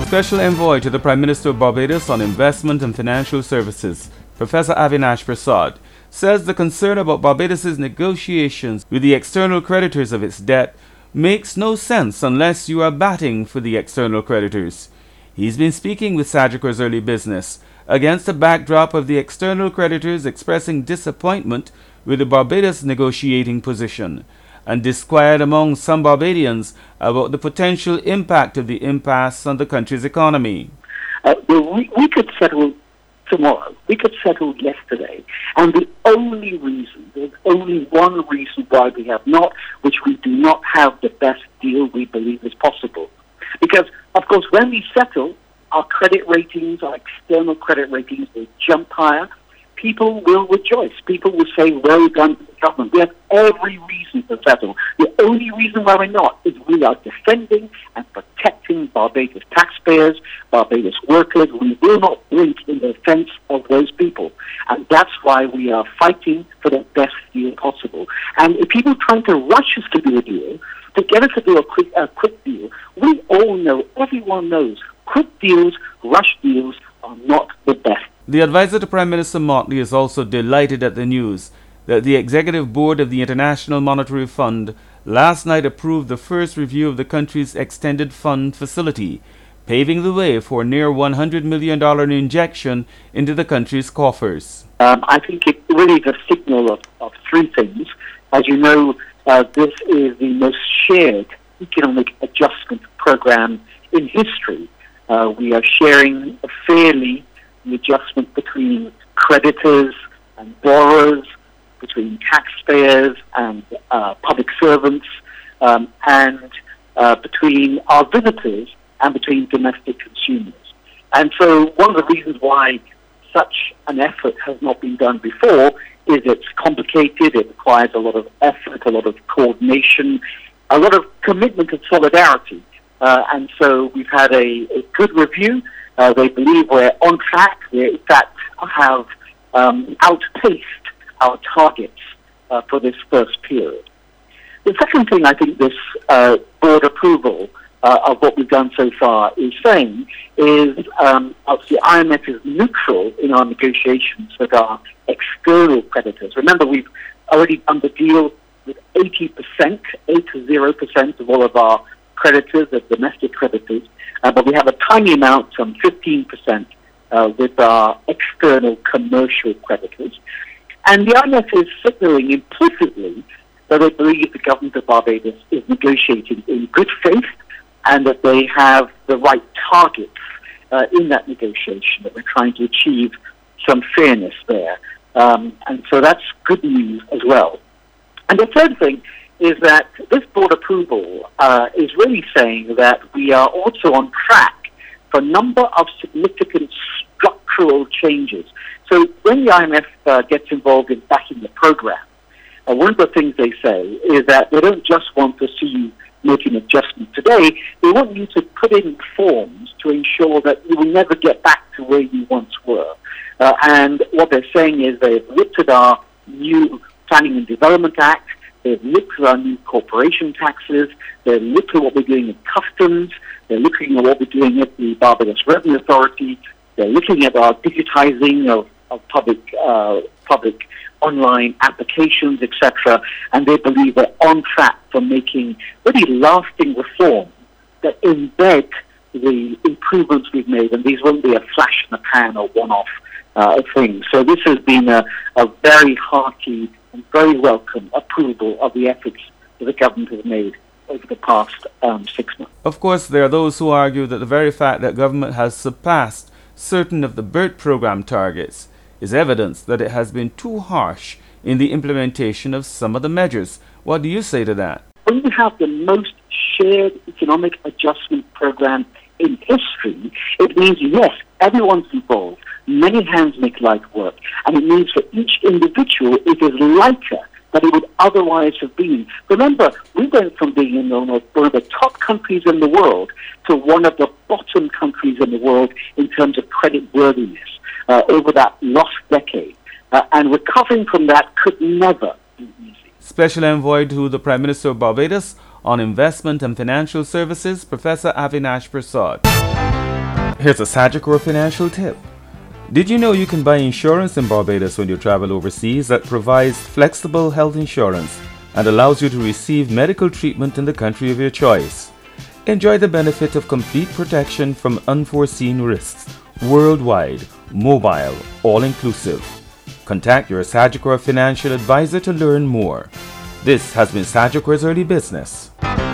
Special Envoy to the Prime Minister of Barbados on Investment and Financial Services, Professor Avinash Prasad, says the concern about Barbados' negotiations with the external creditors of its debt makes no sense unless you are batting for the external creditors. He's been speaking with Sagicor Early Business against the backdrop of the external creditors expressing disappointment with the Barbados negotiating position and disquiet among some Barbadians about the potential impact of the impasse on the country's economy. We could settle tomorrow. We could settle yesterday. And there's only one reason why we have not, which we do not have the best deal we believe is possible. Because, of course, when we settle, our credit ratings, our external credit ratings will jump higher. People will rejoice. People will say, well done to the government. We have every reason to settle. The only reason why we're not is we are defending and protecting Barbados taxpayers, Barbados workers. We will not blink in defense of those people. And that's why we are fighting for the best deal possible. And if people trying to rush us to do a deal, to get us to do a quick deal, we all know, everyone knows, quick deals, rush deals are not the best. The advisor to Prime Minister Motley is also delighted at the news that the Executive Board of the International Monetary Fund last night approved the first review of the country's extended fund facility, paving the way for a near $100 million injection into the country's coffers. I think it really is a signal of three things. As you know, this is the most shared economic adjustment program in history. We are sharing fairly the adjustment between creditors and borrowers, between taxpayers and public servants, and between our visitors and between domestic consumers. And so one of the reasons why such an effort has not been done before is it's complicated, it requires a lot of effort, a lot of coordination, a lot of commitment and solidarity. And so we've had a good review. They believe we're on track. We, in fact, have outpaced our targets for this first period. The second thing I think this board approval of what we've done so far is saying is obviously IMF is neutral in our negotiations with our external creditors. Remember, we've already done the deal with 80% of all of our creditors, the domestic creditors, but we have a tiny amount, some 15%, with our external commercial creditors. And the IMF is signaling implicitly that they believe the government of Barbados is negotiating in good faith and that they have the right targets in that negotiation, that we're trying to achieve some fairness there. And so that's good news as well. And the third thing is that this board approval is really saying that we are also on track for a number of significant structural changes. So when the IMF gets involved in backing the program, one of the things they say is that they don't just want to see you make an adjustment today, they want you to put in reforms to ensure that you will never get back to where you once were. And what they're saying is they've looked at our new Planning and Development Act, they've looked at our new corporation taxes, they've looked at what we're doing in customs, they're looking at what we're doing at the Barbados Revenue Authority, they're looking at our digitizing of public online applications, etc., and they believe we're on track for making really lasting reforms that embed the improvements we've made, and these won't be a flash in the pan or one-off thing. So this has been a very hearty and very welcome approval of the efforts that the government has made over the past 6 months. Of course, there are those who argue that the very fact that government has surpassed certain of the BERT program targets is evidence that it has been too harsh in the implementation of some of the measures. What do you say to that? When you have the most shared economic adjustment program in history, it means, yes, everyone's involved. Many hands make light work. And it means for each individual, it is lighter than it would otherwise have been. Remember, we went from being one of the top countries in the world to one of the bottom countries in the world in terms of credit worthiness over that lost decade. And recovering from that could never be easy. Special Envoy to the Prime Minister of Barbados on Investment and Financial Services, Professor Avinash Prasad. Here's a Sagicor financial tip. Did you know you can buy insurance in Barbados when you travel overseas that provides flexible health insurance and allows you to receive medical treatment in the country of your choice? Enjoy the benefit of complete protection from unforeseen risks, worldwide, mobile, all-inclusive. Contact your Sagicor financial advisor to learn more. This has been Sagicor's Early Business.